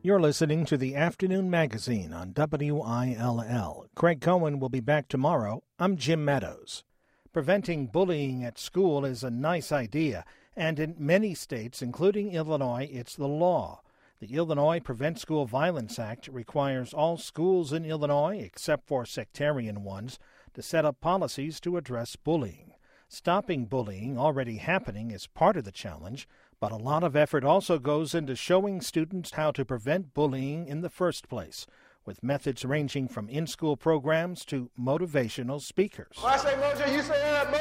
You're listening to the Afternoon Magazine on WILL. Craig Cohen will be back tomorrow. I'm Jim Meadows. Preventing bullying at school is a nice idea, and in many states, including Illinois, it's the law. The Illinois Prevent School Violence Act requires all schools in Illinois, except for sectarian ones, to set up policies to address bullying. Stopping bullying already happening is part of the challenge, but a lot of effort also goes into showing students how to prevent bullying in the first place, with methods ranging from in-school programs to motivational speakers. When I say mojo, you say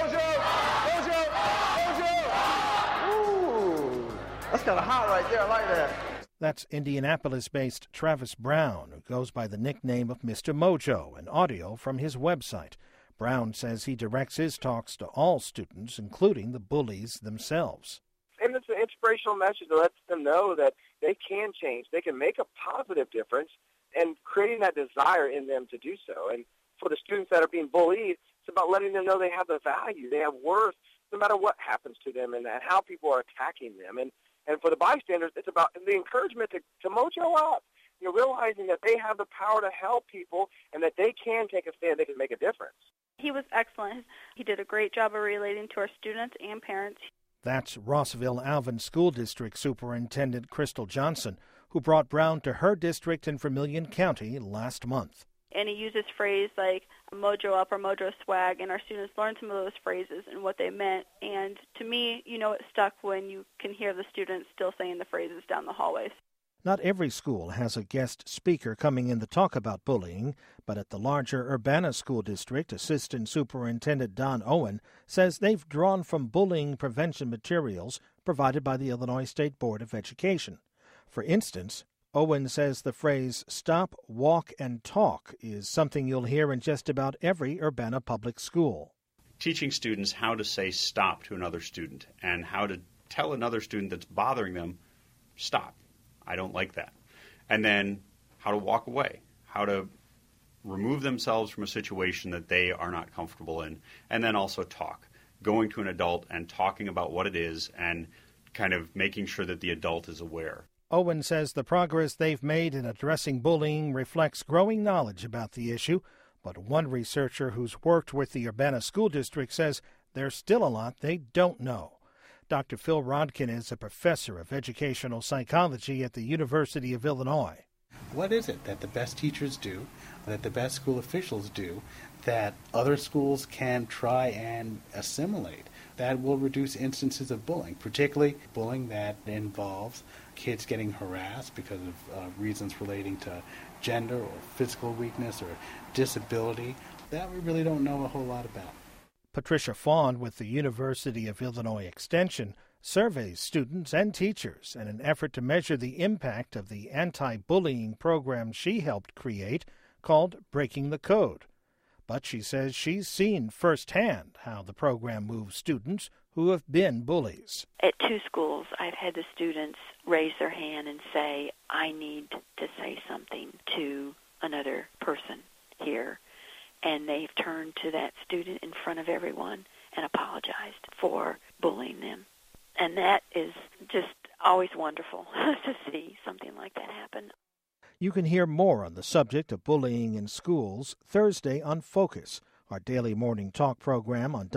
mojo, mojo, mojo. Ooh, that's kind of hot right there. I like that. That's Indianapolis-based Travis Brown, who goes by the nickname of Mr. Mojo, and audio from his website. Brown says he directs his talks to all students, including the bullies themselves. And it's an inspirational message that lets them know that they can change. They can make a positive difference, and creating that desire in them to do so. And for the students that are being bullied, it's about letting them know they have the value, they have worth, no matter what happens to them and how people are attacking them. And for the bystanders, it's about the encouragement to mojo up, realizing that they have the power to help people and that they can take a stand, they can make a difference. He was excellent. He did a great job of relating to our students and parents. That's Rossville-Alvin School District Superintendent Crystal Johnson, who brought Brown to her district in Vermilion County last month. And he uses phrase like mojo up or mojo swag, and our students learned some of those phrases and what they meant. And to me, it stuck when you can hear the students still saying the phrases down the hallways. Not every school has a guest speaker coming in to talk about bullying, but at the larger Urbana School District, Assistant Superintendent Don Owen says they've drawn from bullying prevention materials provided by the Illinois State Board of Education. For instance, Owen says the phrase stop, walk, and talk is something you'll hear in just about every Urbana public school. Teaching students how to say stop to another student and how to tell another student that's bothering them, stop. I don't like that. And then how to walk away, how to remove themselves from a situation that they are not comfortable in, and then also talk, going to an adult and talking about what it is and kind of making sure that the adult is aware. Owen says the progress they've made in addressing bullying reflects growing knowledge about the issue, but one researcher who's worked with the Urbana School District says there's still a lot they don't know. Dr. Phil Rodkin is a professor of educational psychology at the University of Illinois. What is it that the best teachers do, that the best school officials do, that other schools can try and assimilate that will reduce instances of bullying, particularly bullying that involves kids getting harassed because of reasons relating to gender or physical weakness or disability, that we really don't know a whole lot about. Patricia Fawn with the University of Illinois Extension surveys students and teachers in an effort to measure the impact of the anti-bullying program she helped create called Breaking the Code. But she says she's seen firsthand how the program moves students who have been bullies. At 2 schools, I've had the students raise their hand and say, I need to say something to another person here. And they've turned to that student in front of everyone and apologized for bullying them. And that is just always wonderful to see something like that happen. You can hear more on the subject of bullying in schools Thursday on Focus, our daily morning talk program on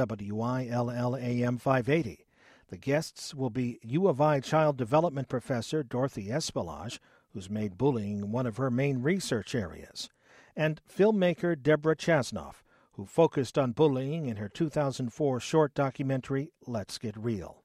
WILL AM 580. The guests will be U of I Child Development Professor Dorothy Espelage, who's made bullying one of her main research areas, and filmmaker Deborah Chasnoff, who focused on bullying in her 2004 short documentary, Let's Get Real.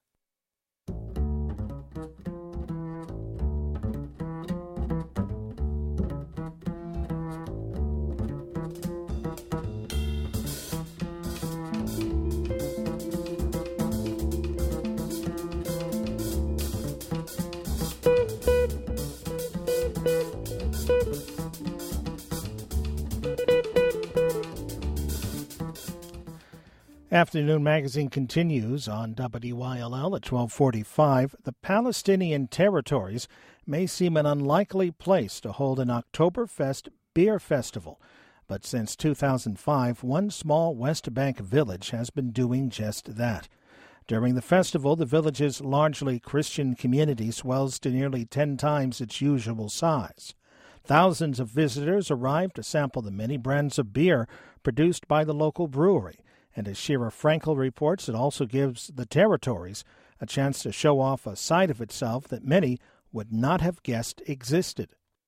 Afternoon Magazine continues on WILL at 12:45. The Palestinian territories may seem an unlikely place to hold an Oktoberfest beer festival, but since 2005, one small West Bank village has been doing just that. During the festival, the village's largely Christian community swells to nearly 10 times its usual size. Thousands of visitors arrive to sample the many brands of beer produced by the local brewery. And as Shira Frankel reports, it also gives the territories a chance to show off a side of itself that many would not have guessed existed.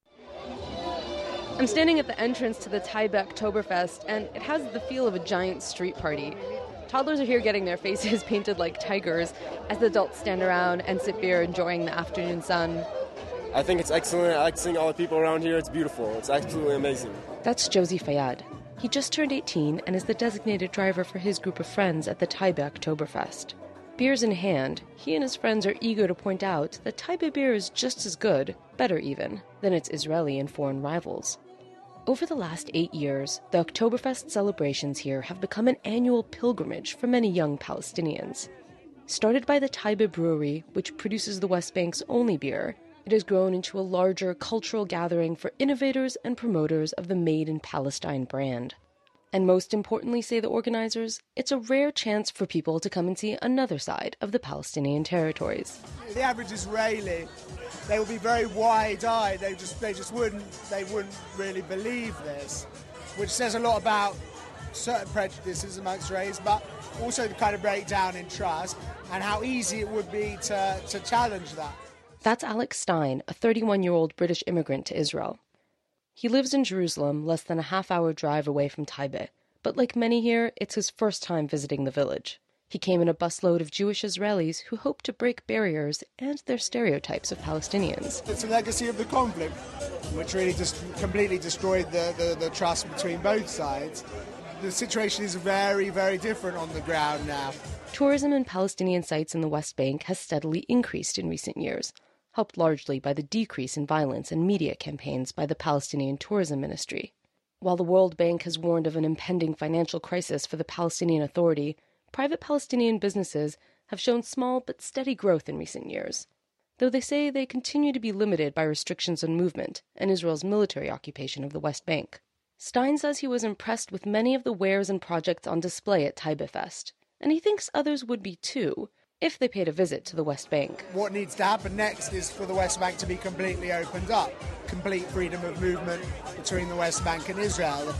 I'm standing at the entrance to the Taibe Oktoberfest, and it has the feel of a giant street party. Toddlers are here getting their faces painted like tigers as the adults stand around and sip beer enjoying the afternoon sun. I think it's excellent. I like seeing all the people around here. It's beautiful. It's absolutely amazing. That's Josie Fayad. He just turned 18 and is the designated driver for his group of friends at the Taibe Oktoberfest. Beers in hand, he and his friends are eager to point out that Taibe beer is just as good, better even, than its Israeli and foreign rivals. Over the last 8 years, the Oktoberfest celebrations here have become an annual pilgrimage for many young Palestinians. Started by the Taibe Brewery, which produces the West Bank's only beer, it has grown into a larger cultural gathering for innovators and promoters of the Made in Palestine brand. And most importantly, say the organizers, it's a rare chance for people to come and see another side of the Palestinian territories. The average Israeli, they will be very wide-eyed. They just wouldn't really believe this, which says a lot about certain prejudices amongst Israelis, but also the kind of breakdown in trust and how easy it would be to challenge that. That's Alex Stein, a 31-year-old British immigrant to Israel. He lives in Jerusalem, less than a half-hour drive away from Taibe, but like many here, it's his first time visiting the village. He came in a busload of Jewish Israelis who hope to break barriers and their stereotypes of Palestinians. It's a legacy of the conflict, which really just completely destroyed the trust between both sides. The situation is very, very different on the ground now. Tourism in Palestinian sites in the West Bank has steadily increased in recent years, helped largely by the decrease in violence and media campaigns by the Palestinian Tourism Ministry. While the World Bank has warned of an impending financial crisis for the Palestinian Authority, private Palestinian businesses have shown small but steady growth in recent years, though they say they continue to be limited by restrictions on movement and Israel's military occupation of the West Bank. Stein says he was impressed with many of the wares and projects on display at Taibe Fest, and he thinks others would be too, if they paid a visit to the West Bank. What needs to happen next is for the West Bank to be completely opened up. Complete freedom of movement between the West Bank and Israel.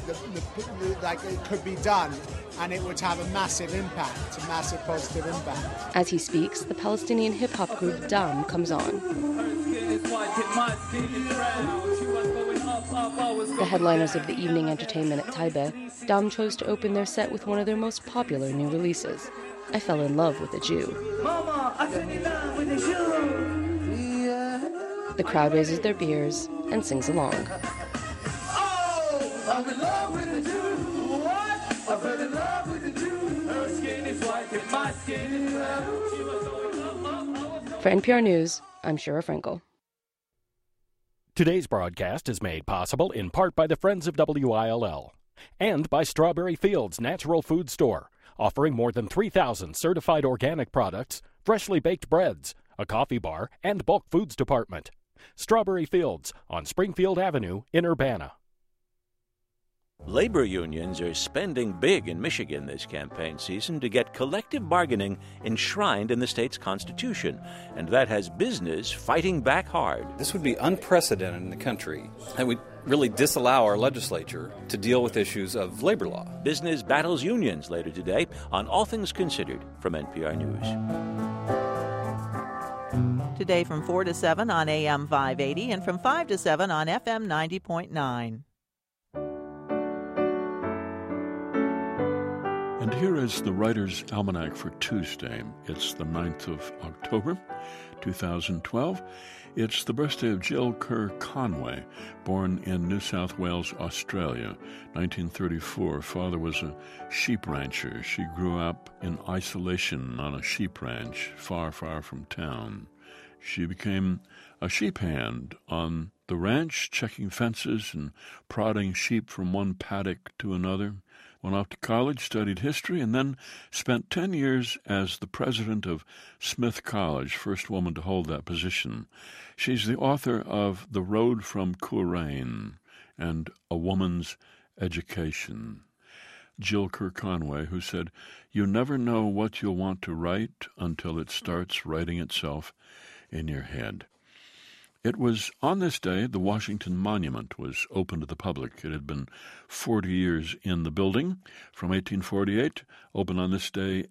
It could be done, and it would have a massive impact, a massive positive impact. As he speaks, the Palestinian hip-hop group Dam comes on. The headliners of the evening entertainment at Taibe, Dam chose to open their set with one of their most popular new releases, I Fell in Love with a Jew. Mama, I fell in love with a Jew. Yeah. The crowd raises their beers and sings along. Oh, I'm in love with a Jew. What? I fell in love with a Jew. Her skin is white and my skin is red. For NPR News, I'm Shira Frankel. Today's broadcast is made possible in part by the Friends of WILL and by Strawberry Fields Natural Food Store, offering more than 3,000 certified organic products, freshly baked breads, a coffee bar, and bulk foods department. Strawberry Fields on Springfield Avenue in Urbana. Labor unions are spending big in Michigan this campaign season to get collective bargaining enshrined in the state's constitution, and that has business fighting back hard. This would be unprecedented in the country, and would really disallow our legislature to deal with issues of labor law. Business battles unions later today on All Things Considered from NPR News. Today from 4 to 7 on AM 580 and from 5 to 7 on FM 90.9. And here is the Writer's Almanac for Tuesday. It's the 9th of October, 2012. It's the birthday of Jill Kerr Conway, born in New South Wales, Australia, 1934. Father was a sheep rancher. She grew up in isolation on a sheep ranch far, far from town. She became a sheep hand on the ranch, checking fences and prodding sheep from one paddock to another. Went off to college, studied history, and then spent 10 years as the president of Smith College, first woman to hold that position. She's the author of The Road from Coleraine and A Woman's Education. Jill Kerr Conway, who said, "You never know what you'll want to write until it starts writing itself in your head." It was on this day the Washington Monument was opened to the public. It had been 40 years in the building, from 1848, opened on this day,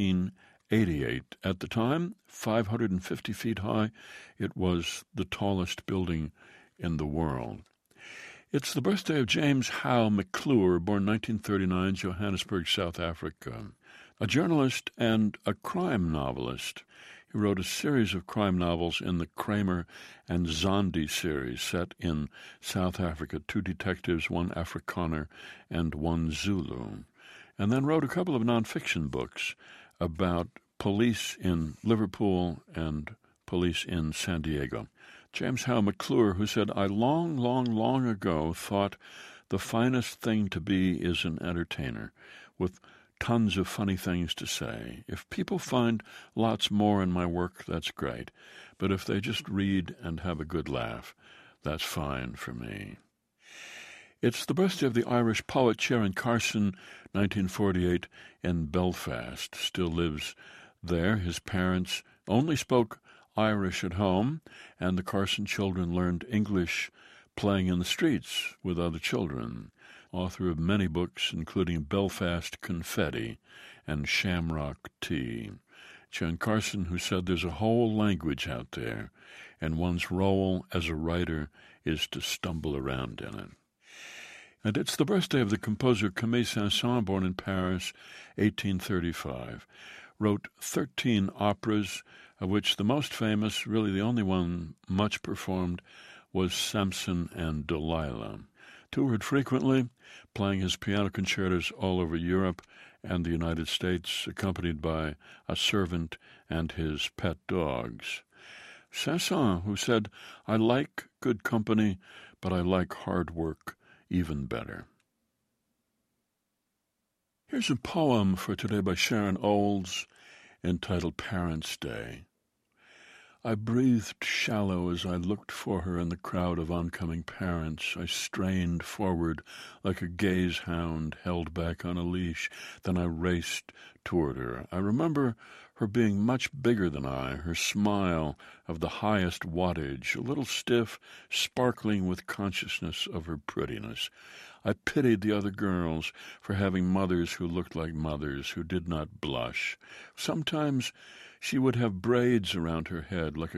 1888. At the time, 550 feet high, it was the tallest building in the world. It's the birthday of James Howe McClure, born 1939, Johannesburg, South Africa, a journalist and a crime novelist. He wrote a series of crime novels in the Kramer and Zondi series, set in South Africa, 2 detectives, 1 Afrikaner and 1 Zulu, and then wrote a couple of nonfiction books about police in Liverpool and police in San Diego. James Howe McClure, who said, "I long ago thought the finest thing to be is an entertainer, with tons of funny things to say. If people find lots more in my work, that's great. But if they just read and have a good laugh, that's fine for me." It's the birthday of the Irish poet Sharon Carson, 1948, in Belfast. Still lives there. His parents only spoke Irish at home, and the Carson children learned English playing in the streets with other children. Author of many books, including Belfast Confetti and Shamrock Tea. Sharon Carson, who said there's a whole language out there, and one's role as a writer is to stumble around in it. And it's the birthday of the composer Camille Saint-Saëns, born in Paris, 1835. Wrote 13 operas, of which the most famous, really the only one much performed, was Samson and Delilah. Toured frequently, playing his piano concertos all over Europe and the United States, accompanied by a servant and his pet dogs. Saint-Saëns, who said, "I like good company, but I like hard work even better." Here's a poem for today by Sharon Olds, entitled Parents' Day. I breathed shallow as I looked for her in the crowd of oncoming parents. I strained forward like a gaze hound held back on a leash. Then I raced toward her. I remember her being much bigger than I, her smile of the highest wattage, a little stiff, sparkling with consciousness of her prettiness. I pitied the other girls for having mothers who looked like mothers, who did not blush. Sometimes she would have braids around her head like a